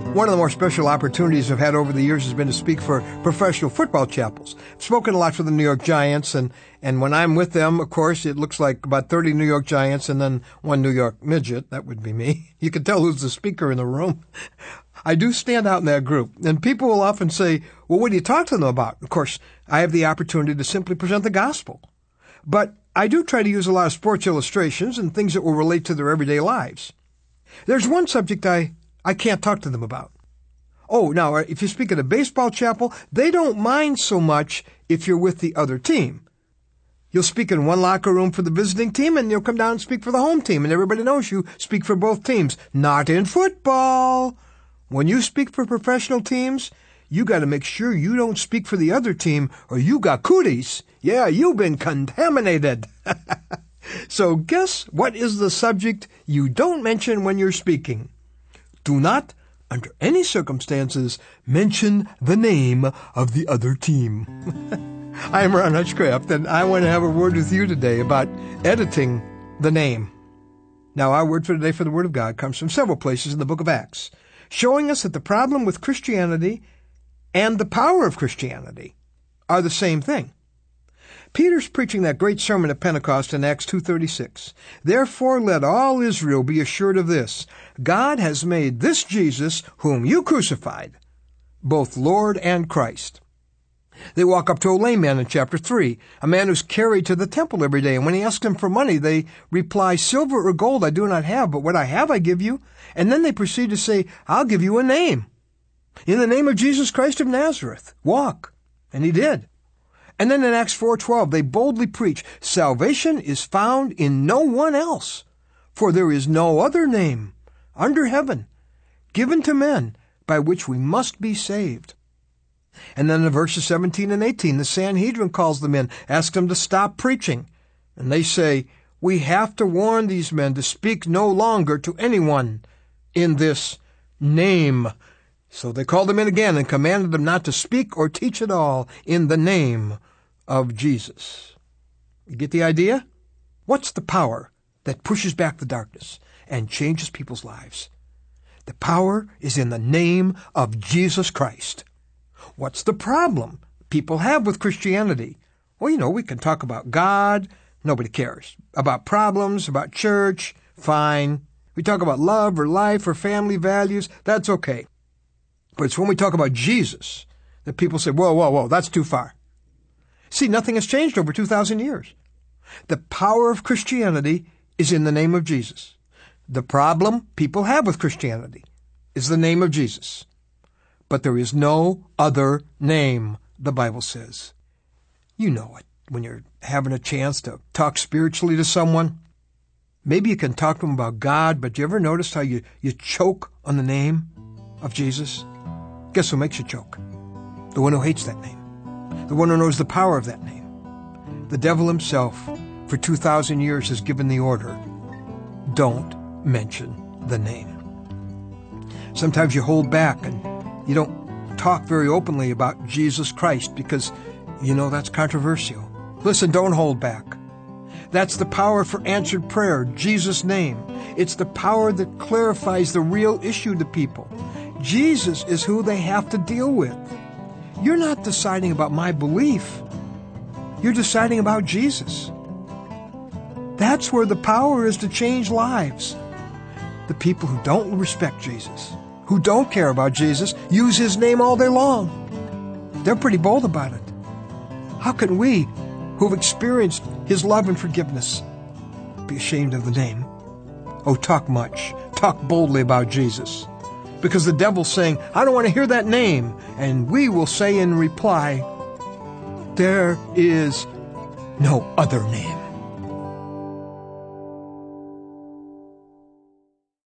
One of the more special opportunities I've had over the years has been to speak for professional football chapels. I've spoken a lot for the New York Giants, and when I'm with them, of course, it looks like about 30 New York Giants and then one New York midget. That would be me. You can tell who's the speaker in the room. I do stand out in that group, and people will often say, well, what do you talk to them about? Of course, I have the opportunity to simply present the gospel. But I do try to use a lot of sports illustrations and things that will relate to their everyday lives. There's one subject I can't talk to them about. Oh, now, if you speak at a baseball chapel, they don't mind so much if you're with the other team. You'll speak in one locker room for the visiting team, and you'll come down and speak for the home team, and everybody knows you speak for both teams. Not in football. When you speak for professional teams, you got to make sure you don't speak for the other team, or you got cooties. Yeah, you've been contaminated. So guess what is the subject you don't mention when you're speaking? Do not, under any circumstances, mention the name of the other team. I'm Ron Hutchcraft, and I want to have a word with you today about editing the name. Now, our word for today for the Word of God comes from several places in the book of Acts, showing us that the problem with Christianity and the power of Christianity are the same thing. Peter's preaching that great sermon at Pentecost in Acts 2:36. Therefore let all Israel be assured of this, God has made this Jesus, whom you crucified, both Lord and Christ. They walk up to a lame man in chapter 3, a man who's carried to the temple every day, and when he asks them for money, they reply, silver or gold I do not have, but what I have I give you. And then they proceed to say, I'll give you a name. In the name of Jesus Christ of Nazareth, walk. And he did. And then in Acts 4:12, they boldly preach, salvation is found in no one else, for there is no other name under heaven given to men by which we must be saved. And then in verses 17 and 18, the Sanhedrin calls them in, asks them to stop preaching. And they say, we have to warn these men to speak no longer to anyone in this name. So they called them in again and commanded them not to speak or teach at all in the name of Jesus. You get the idea? What's the power that pushes back the darkness and changes people's lives? The power is in the name of Jesus Christ. What's the problem people have with Christianity? Well, we can talk about God. Nobody cares. About problems, about church, fine. We talk about love or life or family values. That's okay. But it's when we talk about Jesus that people say, whoa, that's too far. See, nothing has changed over 2,000 years. The power of Christianity is in the name of Jesus. The problem people have with Christianity is the name of Jesus. But there is no other name, the Bible says. You know it when you're having a chance to talk spiritually to someone. Maybe you can talk to them about God, but you ever notice how you choke on the name of Jesus? Guess who makes you choke? The one who hates that name. The one who knows the power of that name. The devil himself, for 2,000 years, has given the order, don't mention the name. Sometimes you hold back and you don't talk very openly about Jesus Christ because that's controversial. Listen, don't hold back. That's the power for answered prayer, Jesus' name. It's the power that clarifies the real issue to people. Jesus is who they have to deal with. You're not deciding about my belief. You're deciding about Jesus. That's where the power is to change lives. The people who don't respect Jesus, who don't care about Jesus, use his name all day long. They're pretty bold about it. How can we, who've experienced his love and forgiveness, be ashamed of the name? Oh, talk much. Talk boldly about Jesus. Because the devil's saying, I don't want to hear that name. And we will say in reply, there is no other name.